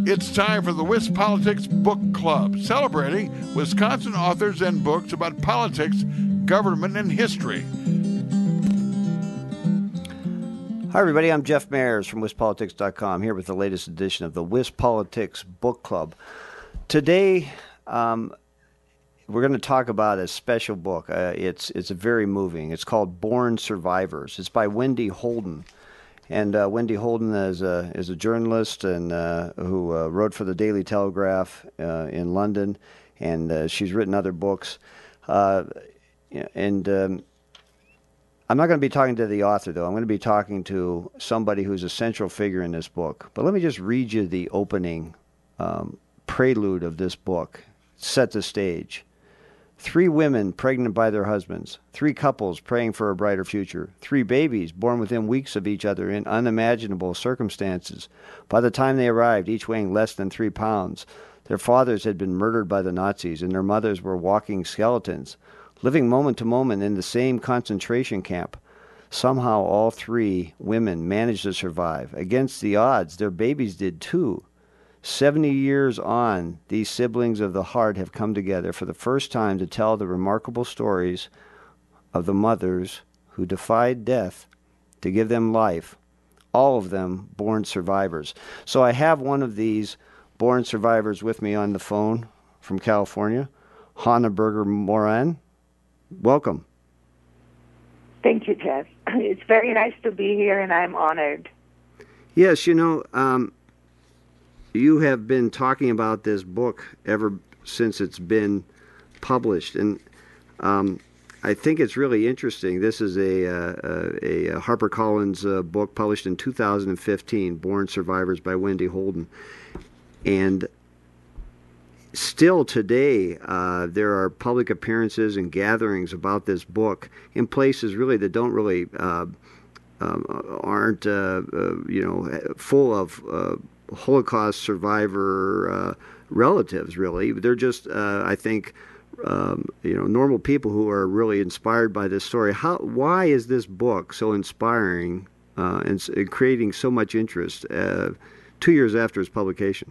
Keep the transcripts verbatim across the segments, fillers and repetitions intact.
It's time for the Wis Politics Book Club, celebrating Wisconsin authors and books about politics, government, and history. Hi, everybody. I'm Jeff Mayers from Wis Politics dot com, here with the latest edition of the Wis Politics Book Club. Today, um, we're going to talk about a special book. Uh, it's it's very moving. It's called Born Survivors. It's by Wendy Holden. And uh, Wendy Holden is a, is a journalist and uh, who uh, wrote for the Daily Telegraph uh, in London, and uh, she's written other books. Uh, and um, I'm not going to be talking to the author, though. I'm going to be talking to somebody who's a central figure in this book. But let me just read you the opening um, prelude of this book. Set the stage. Three women pregnant by their husbands, three couples praying for a brighter future, three babies born within weeks of each other in unimaginable circumstances. By the time they arrived, each weighing less than three pounds, their fathers had been murdered by the Nazis, and their mothers were walking skeletons, living moment to moment in the same concentration camp. Somehow all three women managed to survive. Against the odds, their babies did too. Seventy years on, these siblings of the heart have come together for the first time to tell the remarkable stories of the mothers who defied death to give them life, all of them born survivors. So I have one of these born survivors with me on the phone from California, Hannah Berger Moran. Welcome. Thank you, Jeff. It's very nice to be here, and I'm honored. Yes, you know, um, you have been talking about this book ever since it's been published, and um, I think it's really interesting. This is a, uh, a, a HarperCollins uh, book published in two thousand fifteen, Born Survivors by Wendy Holden. And still today, uh, there are public appearances and gatherings about this book in places really that don't really, uh, um, aren't, uh, uh, you know, full of uh, Holocaust survivor uh, relatives, really. They're just, uh, I think, um, you know, normal people who are really inspired by this story. How? Why is this book so inspiring uh, and, and creating so much interest uh, two years after its publication?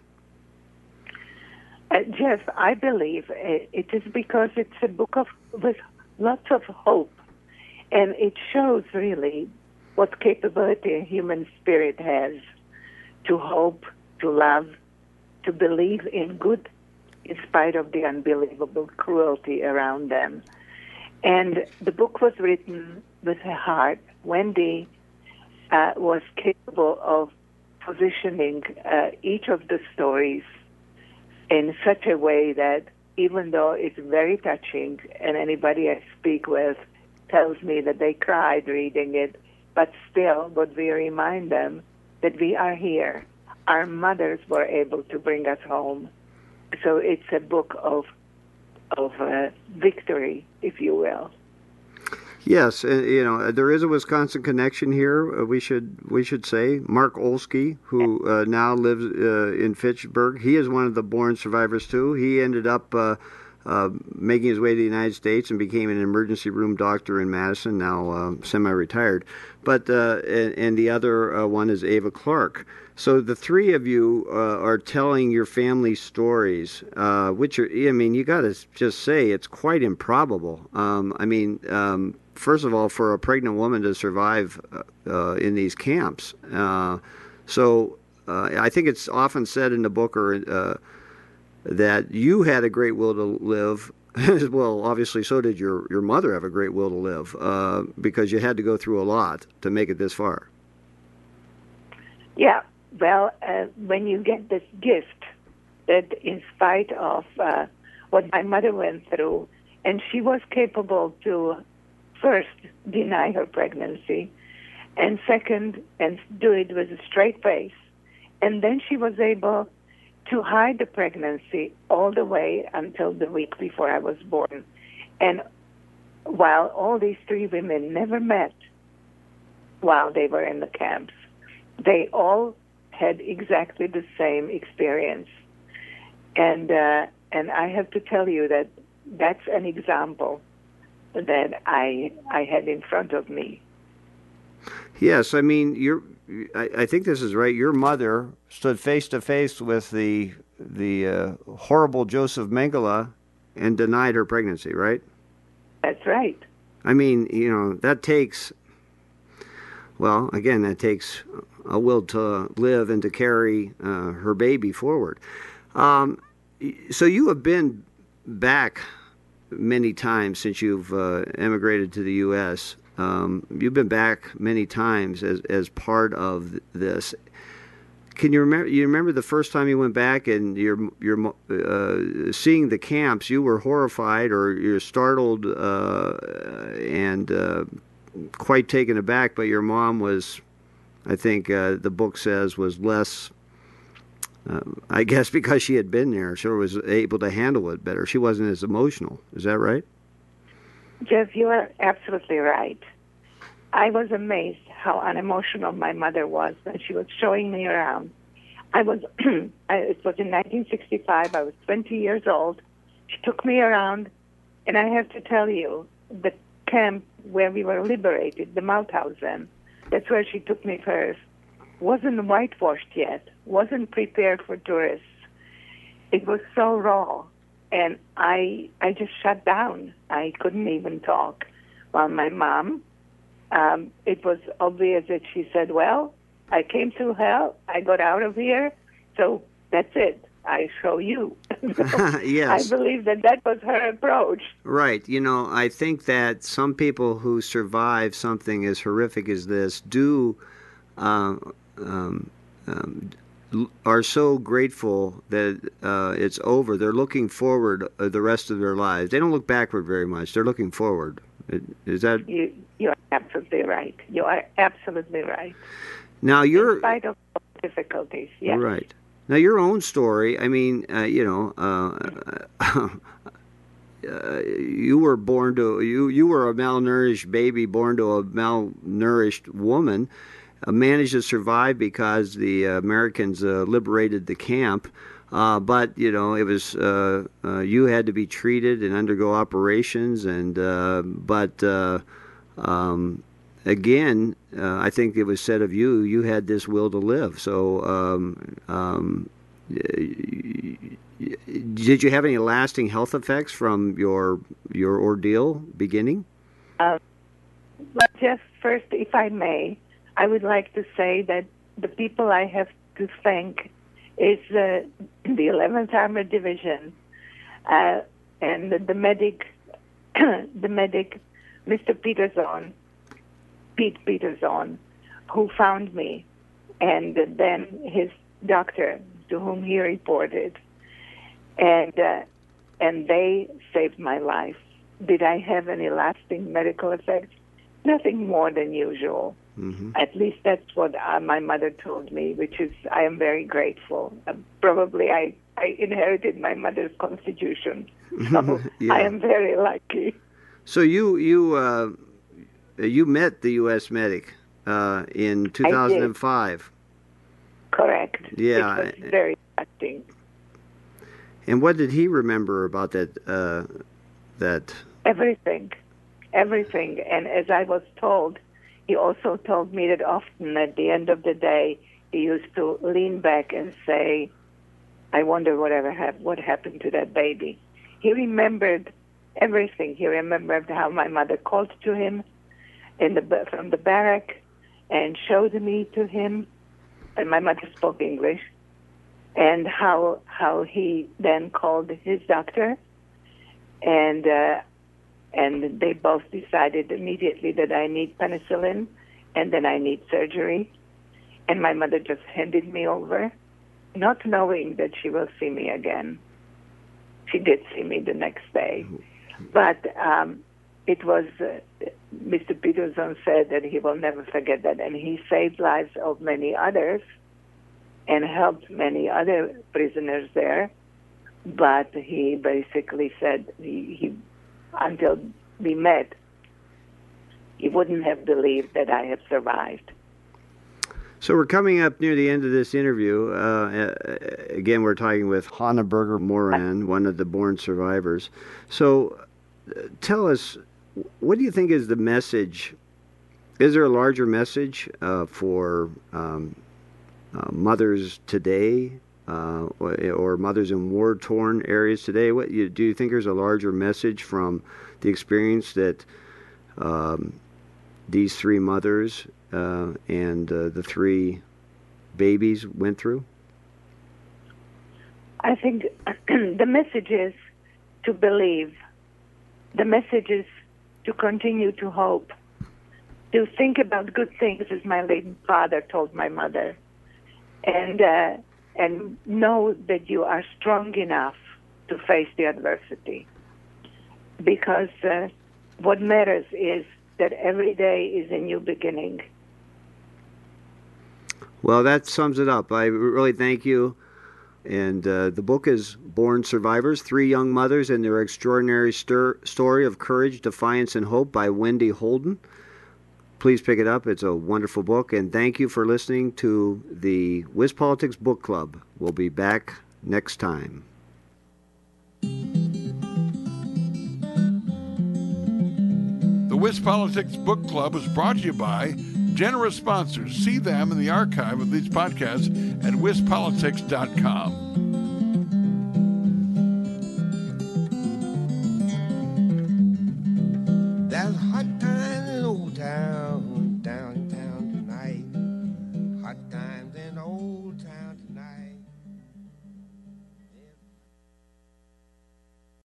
Uh, Jeff, I believe it, it is because it's a book of with lots of hope, and it shows really what capability a human spirit has to hope, to love, to believe in good in spite of the unbelievable cruelty around them. And the book was written with a heart. Wendy uh, was capable of positioning uh, each of the stories in such a way that even though it's very touching, and anybody I speak with tells me that they cried reading it, but still, but we remind them that we are here. Our mothers were able to bring us home. So it's a book of of uh, victory, if you will. Yes, uh, you know, there is a Wisconsin connection here. Uh, we should we should say Mark Olsky, who uh, now lives uh, in Fitchburg. He is one of the born survivors too. He ended up uh, uh, making his way to the United States and became an emergency room doctor in Madison. Now uh, semi-retired. But uh, and, and the other uh, one is Ava Clark. So the three of you uh, are telling your family stories, uh, which are, I mean, you got to just say it's quite improbable. Um, I mean, um, first of all, for a pregnant woman to survive uh, in these camps. Uh, so uh, I think it's often said in the book or uh, that you had a great will to live. Well, obviously, so did your, your mother have a great will to live uh, because you had to go through a lot to make it this far. Yeah. Well, uh, when you get this gift that in spite of uh, what my mother went through, and she was capable to first deny her pregnancy, and second, and do it with a straight face, and then she was able to hide the pregnancy all the way until the week before I was born. And while all these three women never met while they were in the camps, they all had exactly the same experience. And uh, and I have to tell you that that's an example that I I had in front of me. Yes, I mean, you're I, I think this is right. Your mother stood face to face with the the uh, horrible Joseph Mengele and denied her pregnancy, right? That's right. I mean, you know, that takes, well, again, that takes a will to live and to carry uh, her baby forward. Um, so you have been back many times since you've uh, emigrated to the U S Um, you've been back many times as as part of this. Can you remember? You remember the first time you went back and you're you're uh, seeing the camps? You were horrified or you're startled uh, and uh, quite taken aback. But your mom was, I think uh, the book says, was less. Uh, I guess because she had been there, she was able to handle it better. She wasn't as emotional. Is that right? Jeff, you are absolutely right. I was amazed how unemotional my mother was when she was showing me around. I was, I, it was in nineteen sixty-five. I was twenty years old. She took me around, and I have to tell you, the camp where we were liberated, the Mauthausen, that's where she took me first, wasn't whitewashed yet, wasn't prepared for tourists. It was so raw. And I I just shut down. I couldn't even talk. While my mom, um, it was obvious that she said, well, I came through hell. I got out of here. So that's it. I show you. Yes. I believe that that was her approach. Right. You know, I think that some people who survive something as horrific as this do uh, um, um, are so grateful that uh, it's over. They're looking forward uh, the rest of their lives. They don't look backward very much. They're looking forward. Is that? You, you are absolutely right. You are absolutely right. Now you're. In spite of difficulties, yes. Right. Now your own story. I mean, uh, you know, uh, uh, you were born to you. You were a malnourished baby born to a malnourished woman. Uh, managed to survive because the uh, Americans uh, liberated the camp. Uh, but, you know, it was, uh, uh, you had to be treated and undergo operations. And, uh, but, uh, um, again, uh, I think it was said of you, you had this will to live. So, um, um, did you have any lasting health effects from your, your ordeal beginning? Uh, well, just first, if I may, I would like to say that the people I have to thank is uh, the eleventh Armored Division uh, and the, the medic, the medic, Mister Peterson, Pete Peterson, who found me, and then his doctor to whom he reported, and uh, and they saved my life. Did I have any lasting medical effects? Nothing more than usual. Mm-hmm. At least that's what uh, my mother told me, which is I am very grateful. Uh, probably I, I inherited my mother's constitution, so yeah. I am very lucky. So you you uh, you met the U S medic uh, in two thousand five. Correct. Yeah. It was very touching. And what did he remember about that? Uh, that everything, everything. And as I was told, he also told me that often at the end of the day, he used to lean back and say, I wonder whatever hap- what happened to that baby. He remembered everything. He remembered how my mother called to him in the from the barrack and showed me to him, and my mother spoke English, and how how he then called his doctor, and uh, and they both decided immediately that I need penicillin and then I need surgery. And my mother just handed me over, not knowing that she will see me again. She did see me the next day. But um, it was, uh, Mister Peterson said that he will never forget that. And he saved lives of many others and helped many other prisoners there. But he basically said he, he until we met, he wouldn't have believed that I had survived. So we're coming up near the end of this interview. Uh, again, we're talking with Hannah Berger Moran, one of the born survivors. So uh, tell us, what do you think is the message Is there a larger message uh, for um, uh, mothers today, uh, or, or mothers in war-torn areas today? What you, do you think there's a larger message from the experience that um, these three mothers uh, and uh, the three babies went through? I think the message is to believe. The message is to continue to hope, to think about good things, as my late father told my mother, and uh, and know that you are strong enough to face the adversity. Because uh, what matters is that every day is a new beginning. Well, that sums it up. I really thank you. And uh, the book is Born Survivors, Three Young Mothers and Their Extraordinary Stir- Story of Courage, Defiance, and Hope by Wendy Holden. Please pick it up. It's a wonderful book. And thank you for listening to the WisPolitics Book Club. We'll be back next time. The WisPolitics Book Club is brought to you by generous sponsors. See them in the archive of these podcasts at wispolitics dot com.